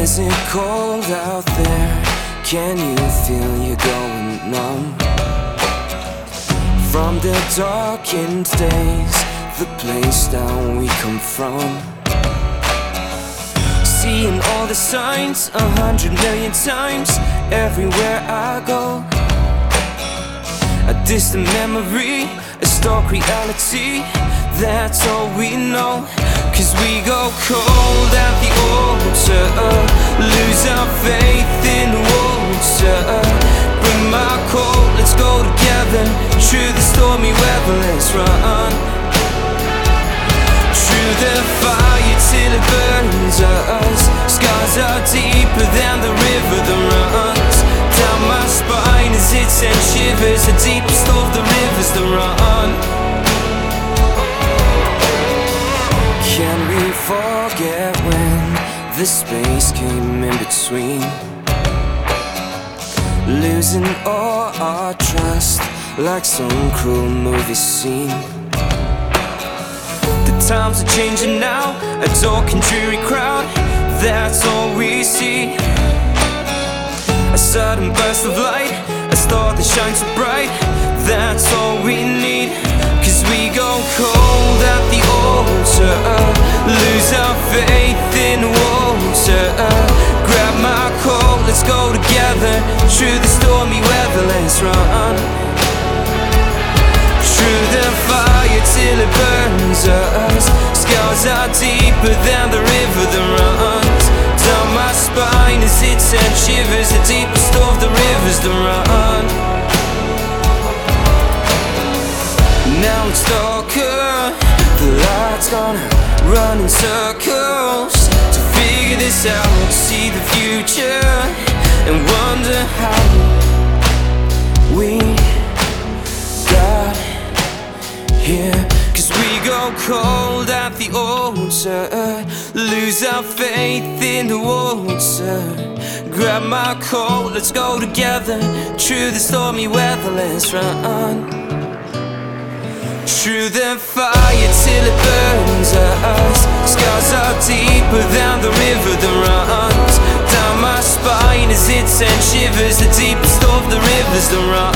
Is it cold out there? Can you feel you going numb? From the darkened days, the place down we come from. Seeing all the signs 100 million times everywhere I go. A distant memory, a stark reality, that's all we know. Cause we go cold at the altar, lose our faith in water. Bring my coat, let's go together through the stormy weather, let's run. Through the fire till it burns us. Scars are deeper than the river that runs down my spine as it sends shivers. The deepest of the rivers that run. Can we forget when the space came in between? Losing all our trust like some cruel movie scene. The times are changing now, a dark and dreary crowd, that's all we see. A sudden burst of light, a star that shines so bright, that's all we need. Cause we go cold at the altar, lose our faith in water. Grab my coat, let's go together through the stormy weather, let's run. Through the fire till it burns us. Scars are deeper than the river that runs down my spine as it sends shivers. The deepest of the rivers that run. Now it's darker, the light's gonna run in circles to figure this out, see the future and wonder how we got here. Cause we go cold at the altar, lose our faith in the water. Grab my coat, let's go together through the stormy weather, let's run. Through the fire till it burns us. Scars are deeper than the river that runs down my spine as it sends shivers. The deepest of the rivers that run.